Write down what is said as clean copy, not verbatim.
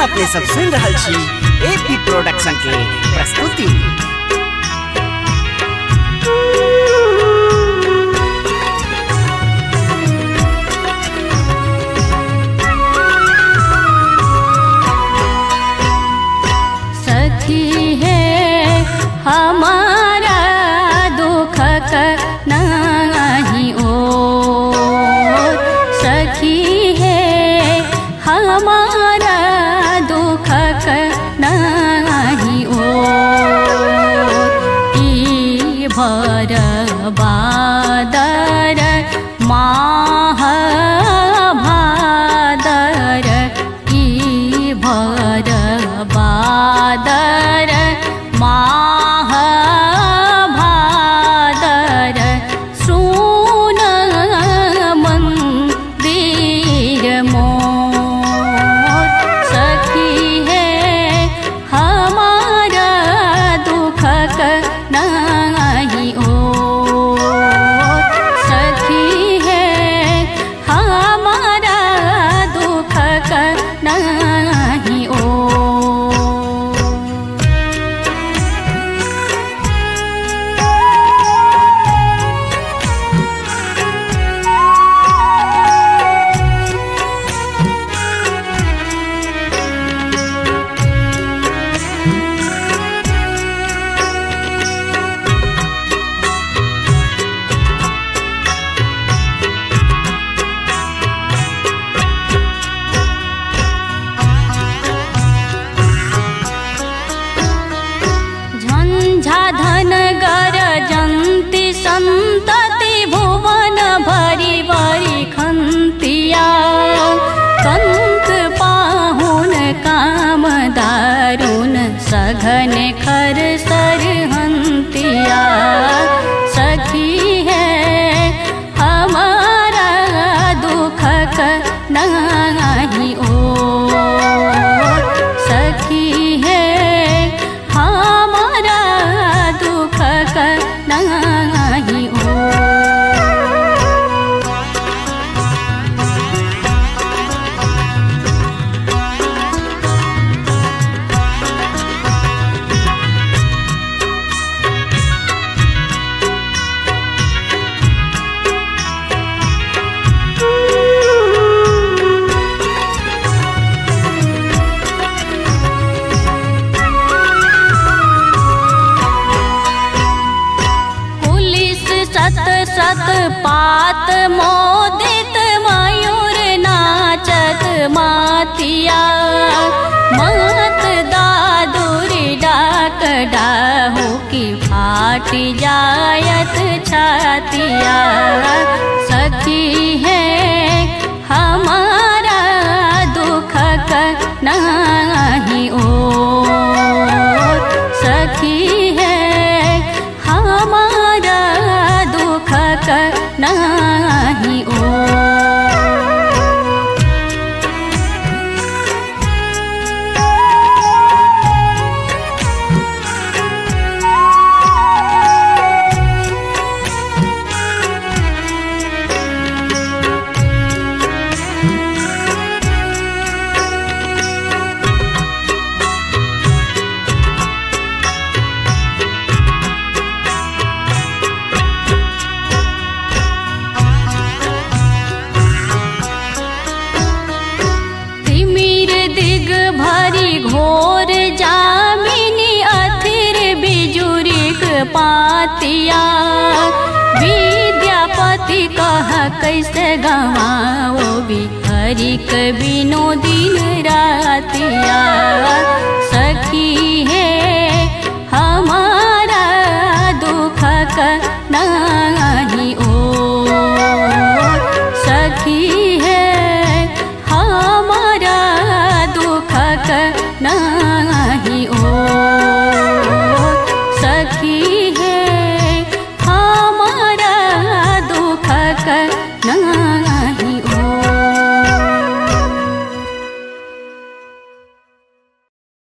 अपने सब सुन रहल छी एपी प्रोडक्शन के प्रस्तुति। सखी है हमारा दुख नहीं ओ, सखी है हमारा दुख नहीं ओ, ई भर बादर महाभादर, ई भर बादर महाभादर, सुन मंदिर मोर, सखी है हमारा दुख नहीं ओ, सखी है हमारा दुख नहीं ओ। झंझाधन गरजंती संतति भुवन भरी भरी खंतिया, कंक पाहुन काम दारुन सघन खर सरहंतिया, सखी है हमारा दुख नहीं ओ, सखी है हमारा दुख नहीं ओ। सत पात मोदित मयूर नाचत मातिया, मत दादुर डाक डाहू की फाट जायत छातिया, सखी है हमारा दुख नहीं ओ, सखी है हमारा दुख नहीं ओ। घोर जामिनी अथिर बिजुरिक पातिया, विद्यापति कह कैसे गवाओ बिहरिक बिनो दिन रातिया,